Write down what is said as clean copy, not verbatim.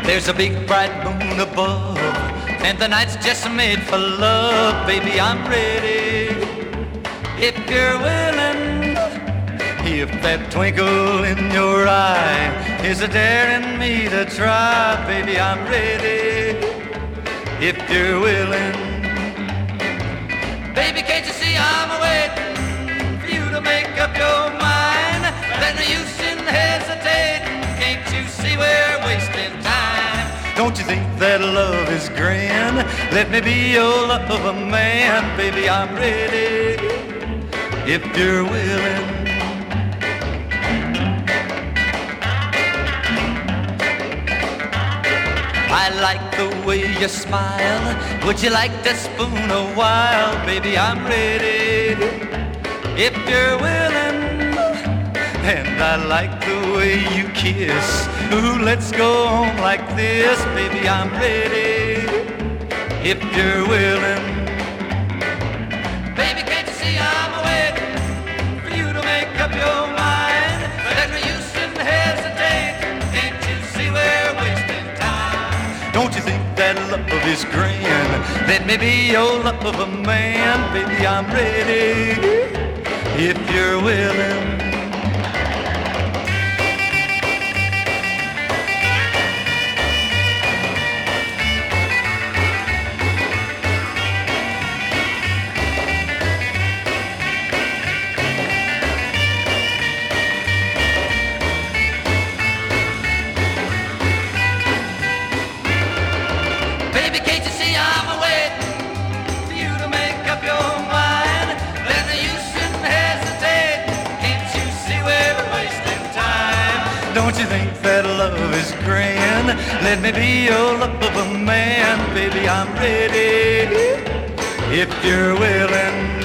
There's a big bright moon above, and the night's just made for love. Baby, I'm ready, if you're willing. If that twinkle in your eye is a daring me to try, baby, I'm ready, if you're willing. Baby, can't you see I'm waiting for you to make up your mind? There's no use in hesitating, can't you see we're wasting time? Don't you think that love is grand? Let me be your lover man. Baby, I'm ready, if you're willing. I like the way you smile. Would you like to spoon a while? Baby, I'm ready, if you're willing. And I like the way you kiss. Ooh, let's go on like this. Baby, I'm ready, if you're willing. Baby, can't you see I'm waiting for you to make up your mind? There's no use in hesitating, can't you see we're wasting time? Don't you think that love is grand? Let me be your lover man. Baby, I'm ready, if you're willing. Don't you think that love is grand? Let me be your lover man. Baby, I'm ready, if you're willing.